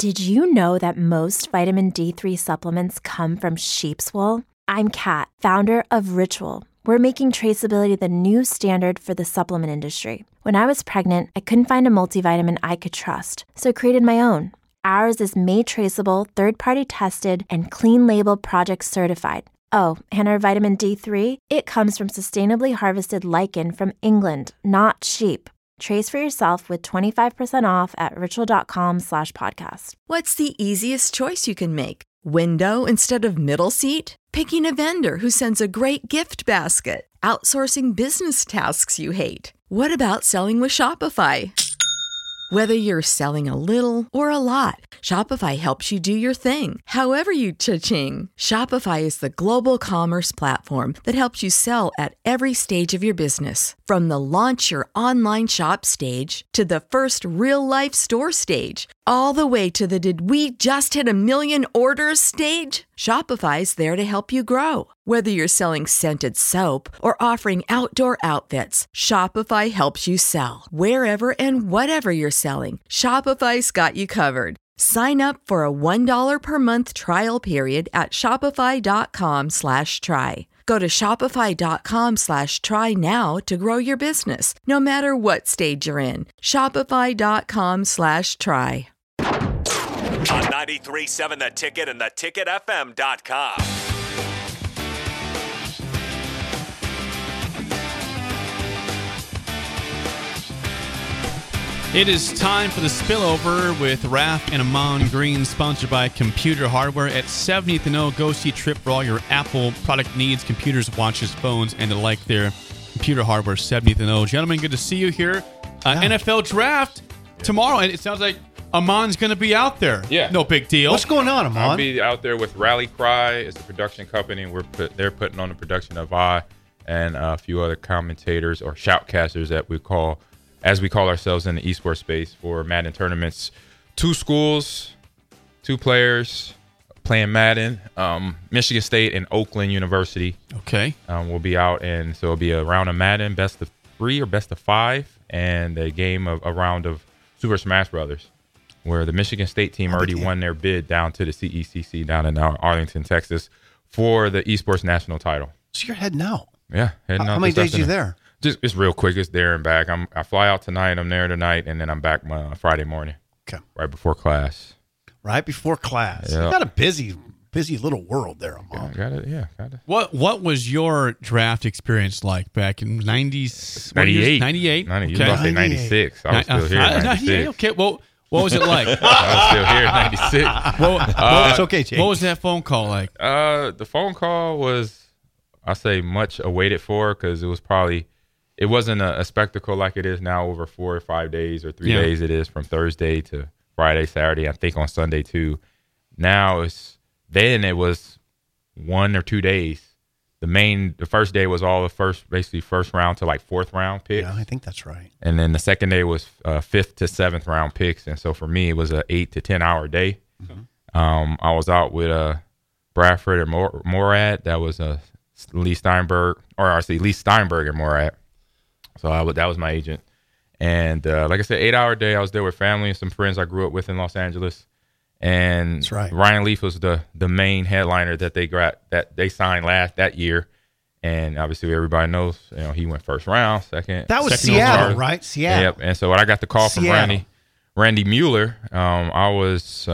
Did you know that most vitamin D3 supplements come from sheep's wool? I'm Kat, founder of Ritual. We're making traceability the new standard for the supplement industry. When I was pregnant, I couldn't find a multivitamin I could trust, so I created my own. Ours is made traceable, third-party tested, and clean label project certified. Oh, and our vitamin D3, it comes from sustainably harvested lichen from England, not sheep. Trace for yourself with 25% off at ritual.com/podcast. What's the easiest choice you can make? Window instead of middle seat? Picking a vendor who sends a great gift basket? Outsourcing business tasks you hate? What about selling with Shopify? Whether you're selling a little or a lot, Shopify helps you do your thing, however you cha-ching. Shopify is the global commerce platform that helps you sell at every stage of your business. From the launch your online shop stage to the first real-life store stage, all the way to the did we just hit 1 million orders stage. Shopify's there to help you grow. Whether you're selling scented soap or offering outdoor outfits, Shopify helps you sell. Wherever and whatever you're selling, Shopify's got you covered. Sign up for a $1 per month trial period at shopify.com/try. Go to shopify.com/try now to grow your business, no matter what stage you're in. Shopify.com/try. On 93.7 The Ticket and theticketfm.com. It is time for the spillover with Raph and Amon Green, sponsored by Computer Hardware at 70th and O. Go see Trip for all your Apple product needs, computers, watches, phones, and the like there. Computer Hardware, 70th and O. Gentlemen, good to see you here. NFL Draft tomorrow, and it sounds like Amon's going to be out there. Yeah. No big deal. What's going on, Amon? I'll be out there with Rally Cry. It's the production company. They're putting on the production of I and a few other commentators or shoutcasters that we call ourselves in the esports space for Madden tournaments. 2 schools, 2 players playing Madden. Michigan State and Oakland University. Okay. Will be out, and so it'll be a round of Madden, best of 3 or best of 5, and a round of Super Smash Brothers, where the Michigan State team already won their bid down to the CECC down in Arlington, Texas, for the esports national title. So you're heading out. Yeah, heading out. How many days are you there? It's real quick. It's there and back. I fly out tonight. I'm there tonight, and then I'm back Friday morning. Okay. Right before class. Right before class. Yeah. You got a busy little world there, Amon. Got it. What was your draft experience like back in 90s? 98. 98. You was about to say 96. I was still here in 96. Okay, well, what was it like? I was still here in 96. It's okay, Jake. What was that phone call like? The phone call was, I say, much awaited for, because it wasn't a spectacle like it is now over 4 or 5 days or 3 days. It is from Thursday to Friday, Saturday, I think on Sunday too. Now it was 1 or 2 days. The first day was all the first round to like 4th round picks. Yeah, I think that's right. And then the second day was 5th to 7th round picks. And so for me, it was an 8 to 10 hour day. Mm-hmm. I was out with Bradford and Morad. That was Lee Steinberg and Morad. So that was my agent. And like I said, 8 hour day. I was there with family and some friends I grew up with in Los Angeles. And that's right. Ryan Leaf was the main headliner that they signed that year. And obviously everybody knows, he went first round, second. That was second Seattle, right? Seattle. Yep. And so when I got the call from Randy Mueller, I was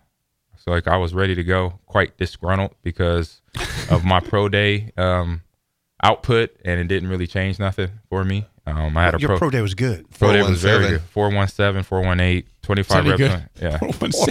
ready to go, quite disgruntled because of my pro day output, and it didn't really change nothing for me. I had Your pro day was good. Pro day was very good. 417, 418, 25 reps. Yeah.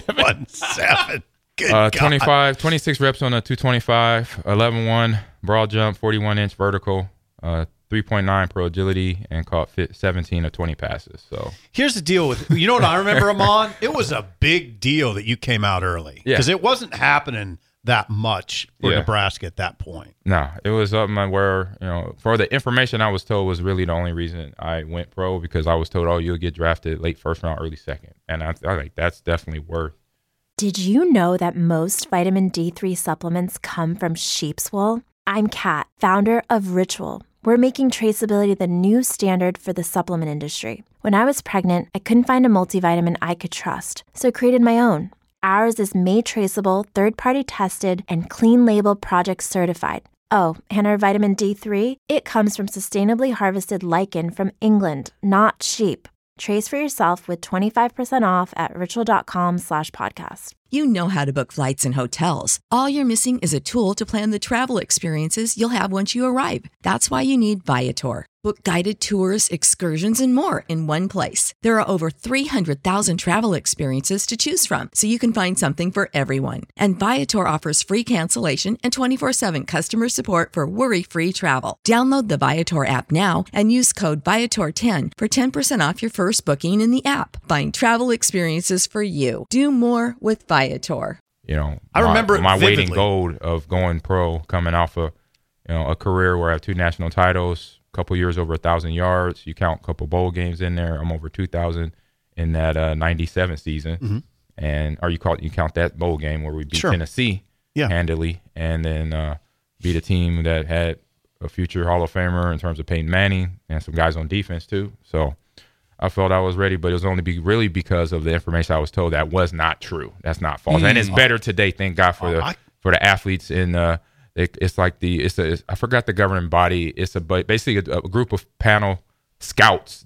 417. Good 26 reps on a 225, 11-1 broad jump, 41-inch vertical, 3.9 pro agility, and caught 17 of 20 passes. So here's the deal with, you know what I remember, Amon? It was a big deal that you came out early because it wasn't happening that much for Nebraska at that point. No, it was something where, for the information I was told was really the only reason I went pro, because I was told, you'll get drafted late 1st round, early 2nd. And I think that's definitely worth. Did you know that most vitamin D3 supplements come from sheep's wool? I'm Kat, founder of Ritual. We're making traceability the new standard for the supplement industry. When I was pregnant, I couldn't find a multivitamin I could trust, so I created my own. ours is made traceable, third-party tested, and clean label project certified. Oh, and our vitamin D3, it comes from sustainably harvested lichen from England, not sheep. Trace for yourself with 25% off at ritual.com/podcast. You know how to book flights and hotels. All you're missing is a tool to plan the travel experiences you'll have once you arrive. That's why you need Viator. Book guided tours, excursions, and more in one place. There are over 300,000 travel experiences to choose from, so you can find something for everyone. And Viator offers free cancellation and 24/7 customer support for worry-free travel. Download the Viator app now and use code Viator10 for 10% off your first booking in the app. Find travel experiences for you. Do more with Viator. I remember my weight in gold of going pro, coming off a career where I have 2 national titles, a couple years over 1,000 yards. You count a couple bowl games in there. I'm over 2,000 in that 97 season, or you count that bowl game where we beat Tennessee handily, and then beat a team that had a future Hall of Famer in terms of Peyton Manning and some guys on defense too. So I felt I was ready, but it was only really because of the information I was told that was not true. That's not false, and it's better today. Thank God for the athletes in. It's like I forgot the governing body. It's basically a group of panel scouts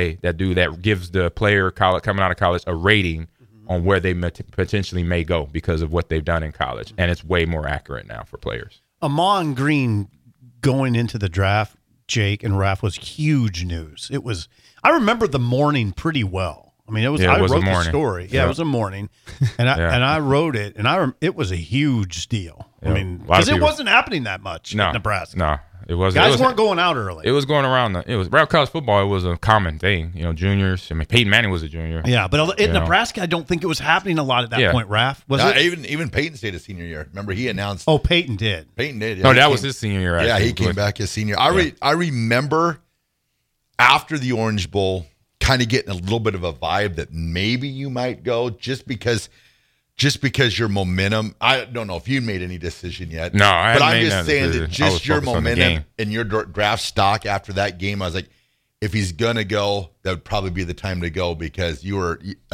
that gives the player coming out of college a rating on where they potentially may go because of what they've done in college, and it's way more accurate now for players. Ahman Green going into the draft, Jake and Raph, was huge news. It was. I remember the morning pretty well. I mean, I wrote the story. Yeah, it was a morning, and I wrote it, and it was a huge deal. I mean, because it wasn't happening that much in Nebraska. No, it wasn't. Guys weren't going out early. It was going around. Around college football. It was a common thing. Juniors. I mean, Peyton Manning was a junior. Yeah, but in Nebraska, I don't think it was happening a lot at that point. Raph, was it? Even Peyton stayed his senior year. Remember, he announced. Oh, Peyton did. Peyton did. Yeah, no, that was his senior year. Yeah, he came back his senior. I remember after the Orange Bowl, kind of getting a little bit of a vibe that maybe you might go just because your momentum. I don't know if you made any decision yet. No, but I'm just saying that just your momentum and your draft stock after that game, I was like, if he's gonna go, that would probably be the time to go because your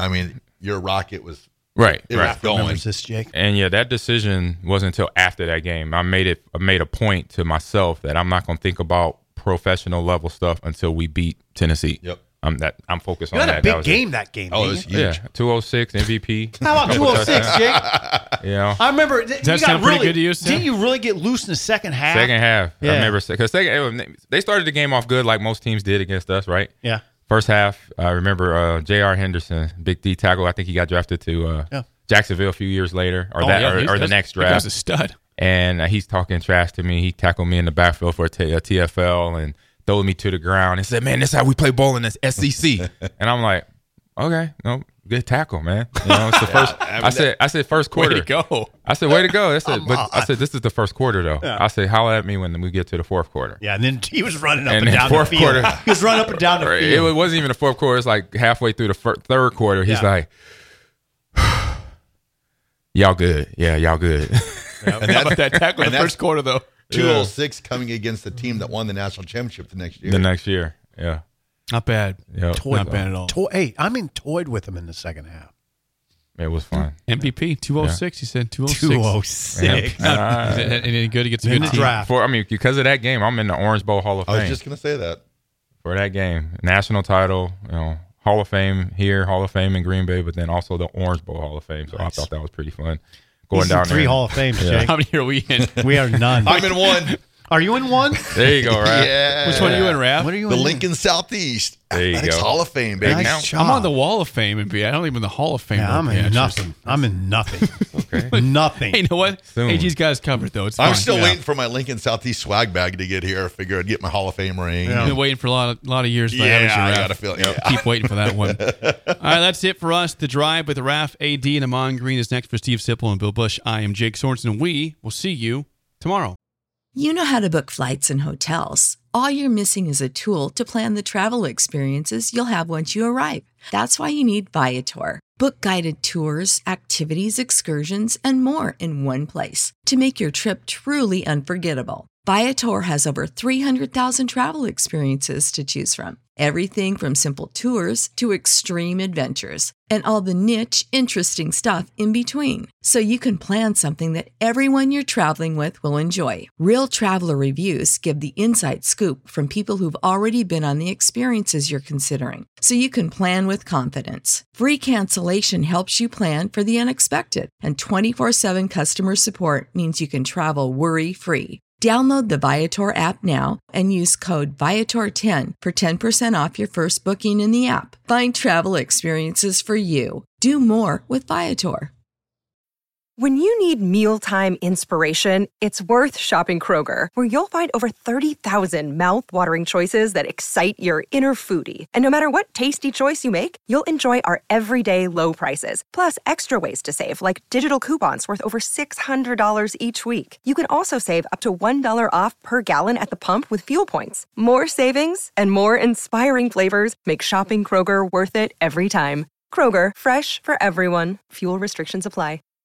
rocket was right. It was going. This, Jake? And that decision wasn't until after that game. I made a point to myself that I'm not gonna think about professional level stuff until we beat Tennessee. Yep. I'm focused on that. You had a big game that game. Oh, it was huge. Yeah, 206 MVP. How about 206, Jake? I remember. Does that sound pretty good to you, Sam? Didn't you really get loose in the second half? Second half. Yeah. I remember because they started the game off good like most teams did against us, right? Yeah. First half, I remember J.R. Henderson, big D tackle. I think he got drafted to Jacksonville a few years later, or the next draft. He was a stud. And he's talking trash to me. He tackled me in the backfield for a TFL and threw me to the ground and said, "Man, this is how we play ball in this SEC." And I'm like, "Okay, no, good tackle, man." It's the first. I said first quarter. Way to go. I said, "Way to go." I said, "This is the first quarter, though." Yeah. I said, "Holla at me when we get to the fourth quarter." Yeah, and then he was running up and down the field. Quarter, he was running up and down the field. It wasn't even the fourth quarter. It's like halfway through the third quarter. He's like, "Y'all good? Yeah, y'all good." And how about that tackle in the first quarter, though? 206 coming against the team that won the national championship the next year. Yeah. Not bad. Yep. Not bad at all. Toyed with him in the second half. It was fun. MVP 206. He said 206. 206. Any good against a good team. Draft. Because of that game, I'm in the Orange Bowl Hall of Fame. I was just going to say that. For that game, national title, Hall of Fame here, Hall of Fame in Green Bay, but then also the Orange Bowl Hall of Fame. So nice. I thought that was pretty fun. Going down there. 3 Hall of Fames, Jake. How many are we in? We are none. I'm in 1. Are you in 1? There you go, Raph. Yeah. Which one are you in, Raph? What are you the in? Lincoln Southeast. There you Athletics go. Hall of Fame, baby. Nice I'm on the Wall of Fame and I don't even the Hall of Fame. Yeah, I'm in nothing. I'm in nothing. Okay. Nothing. Hey, you know what? Soon. AG's got us covered, though. It's I'm fine. still waiting for my Lincoln Southeast swag bag to get here. I figure I'd get my Hall of Fame ring. I've been waiting for a lot of years. For Yeah, that, I Raph. got to feel it. Yeah. Keep waiting for that one. All right, that's it for us. The Drive with Raph, AD, and Ahman Green is next for Steve Sipple and Bill Bush. I am Jake Sorensen, and we will see you tomorrow. You know how to book flights and hotels. All you're missing is a tool to plan the travel experiences you'll have once you arrive. That's why you need Viator. Book guided tours, activities, excursions, and more in one place to make your trip truly unforgettable. Viator has over 300,000 travel experiences to choose from. Everything from simple tours to extreme adventures and all the niche, interesting stuff in between. So you can plan something that everyone you're traveling with will enjoy. Real traveler reviews give the inside scoop from people who've already been on the experiences you're considering. So you can plan with confidence. Free cancellation helps you plan for the unexpected. And 24/7 customer support means you can travel worry-free. Download the Viator app now and use code Viator10 for 10% off your first booking in the app. Find travel experiences for you. Do more with Viator. When you need mealtime inspiration, it's worth shopping Kroger, where you'll find over 30,000 mouth-watering choices that excite your inner foodie. And no matter what tasty choice you make, you'll enjoy our everyday low prices, plus extra ways to save, like digital coupons worth over $600 each week. You can also save up to $1 off per gallon at the pump with fuel points. More savings and more inspiring flavors make shopping Kroger worth it every time. Kroger, fresh for everyone. Fuel restrictions apply.